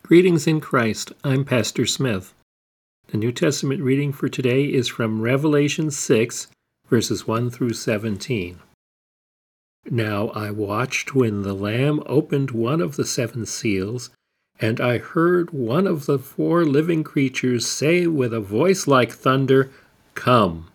Greetings in Christ. I'm Pastor Smith. The New Testament reading for today is from Revelation 6, verses 1 through 17. Now I watched when the Lamb opened one of the seven seals, and I heard one of the four living creatures say with a voice like thunder, "Come!"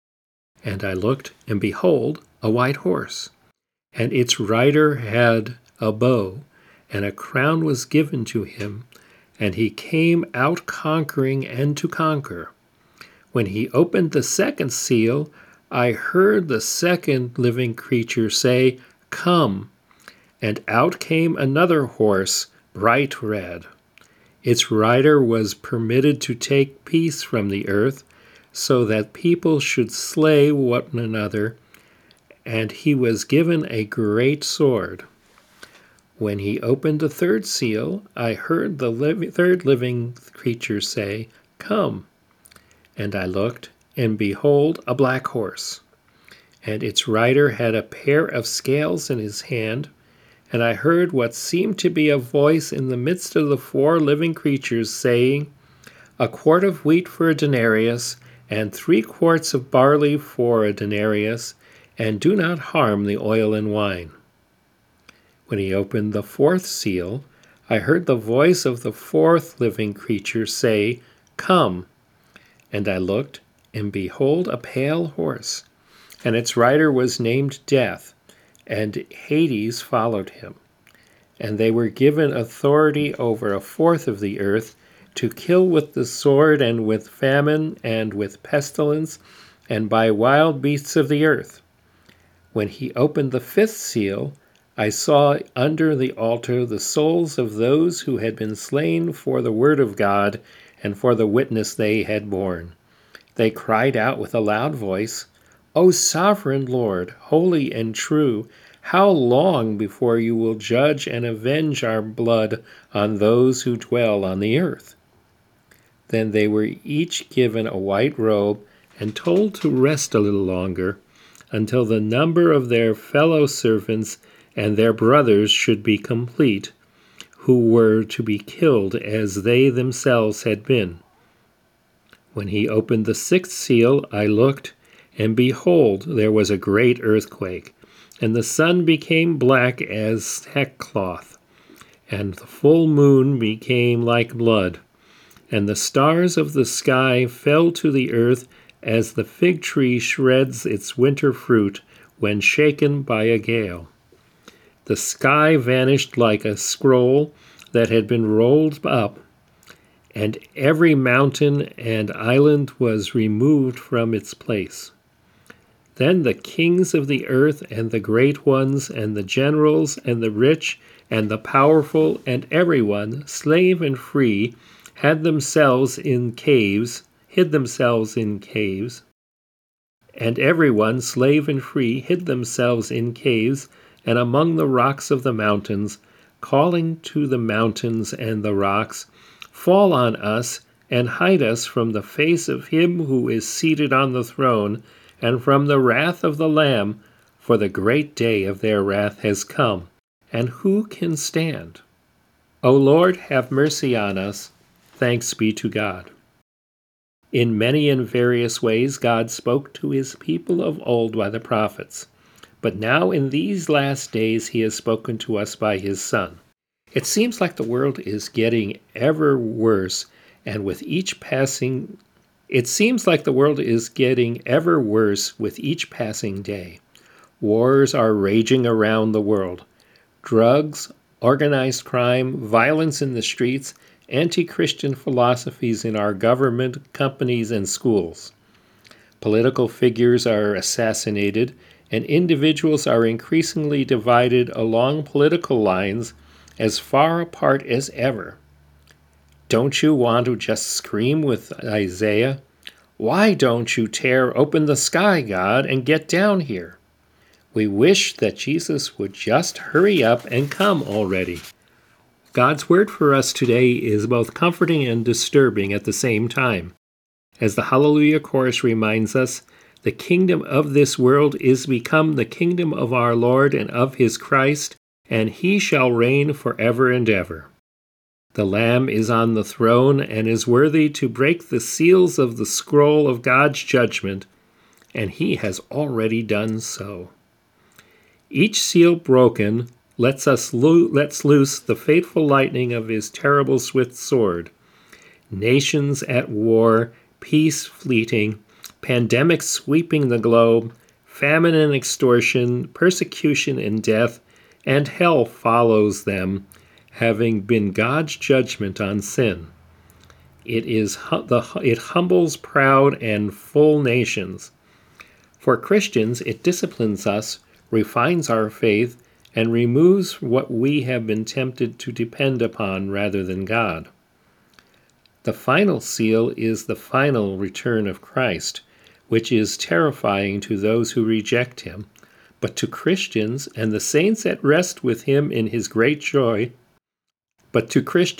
And I looked, and behold, a white horse, and its rider had a bow, and a crown was given to him, and he came out conquering and to conquer. When he opened the second seal, I heard the second living creature say, "Come!" And out came another horse, bright red. Its rider was permitted to take peace from the earth, so that people should slay one another, and he was given a great sword. When he opened the third seal, I heard the third living creature say, "Come!" And I looked, and behold, a black horse. And its rider had a pair of scales in his hand, and I heard what seemed to be a voice in the midst of the four living creatures saying, "A quart of wheat for a denarius, and 3 quarts of barley for a denarius, and do not harm the oil and wine." When he opened the fourth seal, I heard the voice of the fourth living creature say, "Come!" And I looked, and behold, a pale horse, and its rider was named Death, and Hades followed him. And they were given authority over a fourth of the earth, to kill with the sword, and with famine, and with pestilence, and by wild beasts of the earth. When he opened the fifth seal, I saw under the altar the souls of those who had been slain for the word of God and for the witness they had borne. They cried out with a loud voice, "O sovereign Lord, holy and true, how long before you will judge and avenge our blood on those who dwell on the earth?" Then they were each given a white robe and told to rest a little longer, until the number of their fellow servants and their brothers should be complete, who were to be killed as they themselves had been. When he opened the sixth seal, I looked, and behold, there was a great earthquake, and the sun became black as sackcloth, and the full moon became like blood, and the stars of the sky fell to the earth as the fig tree shreds its winter fruit when shaken by a gale. The sky vanished like a scroll that had been rolled up, and every mountain and island was removed from its place. Then the kings of the earth and the great ones and the generals and the rich and the powerful and everyone, slave and free, hid themselves in caves, and everyone, slave and free, hid themselves in caves and among the rocks of the mountains, calling to the mountains and the rocks, "Fall on us and hide us from the face of him who is seated on the throne and from the wrath of the Lamb, for the great day of their wrath has come, and who can stand?" O Lord, have mercy on us. Thanks be to God. In many and various ways God spoke to his people of old by the prophets. But now in these last days he has spoken to us by his Son. It seems like the world is getting ever worse, and with each passing day. Wars are raging around the world. Drugs, organized crime, violence in the streets, anti-Christian philosophies in our government, companies, and schools. Political figures are assassinated, and individuals are increasingly divided along political lines as far apart as ever. Don't you want to just scream with Isaiah, "Why don't you tear open the sky, God, and get down here?" We wish that Jesus would just hurry up and come already. God's word for us today is both comforting and disturbing at the same time. As the Hallelujah chorus reminds us, the kingdom of this world is become the kingdom of our Lord and of his Christ, and he shall reign forever and ever. The Lamb is on the throne and is worthy to break the seals of the scroll of God's judgment, and he has already done so. Each seal broken lets loose the fateful lightning of his terrible swift sword. Nations at war, peace fleeting, pandemics sweeping the globe, famine and extortion, persecution and death, and hell follows them, having been God's judgment on sin. It humbles proud and full nations. For Christians, it disciplines us, refines our faith, and removes what we have been tempted to depend upon rather than God. The final seal is the final return of Christ, which is terrifying to those who reject him, but to Christians and the saints at rest with him in his great joy, it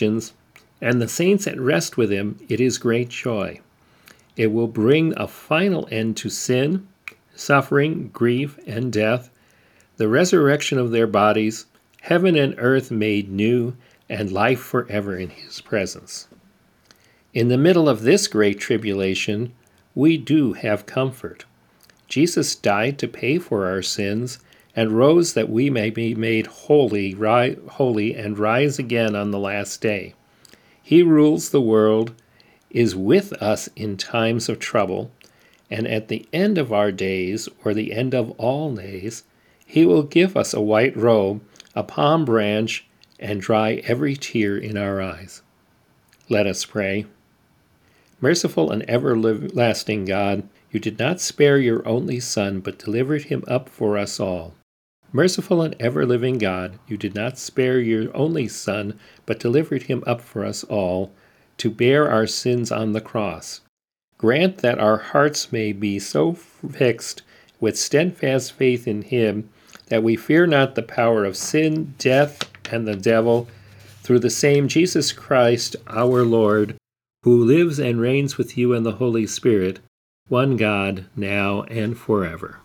is great joy. It will bring a final end to sin, suffering, grief, and death, the resurrection of their bodies, heaven and earth made new, and life forever in his presence. In the middle of this great tribulation, we do have comfort. Jesus died to pay for our sins and rose that we may be made holy and rise again on the last day. He rules the world, is with us in times of trouble, and at the end of our days, or the end of all days, he will give us a white robe, a palm branch, and dry every tear in our eyes. Let us pray. Merciful and everlasting God, you did not spare your only Son, but delivered him up for us all. Merciful and ever-living God, you did not spare your only Son, but delivered him up for us all, to bear our sins on the cross. Grant that our hearts may be so fixed with steadfast faith in him that we fear not the power of sin, death, and the devil, through the same Jesus Christ our Lord, who lives and reigns with you in the Holy Spirit, one God, now and forever.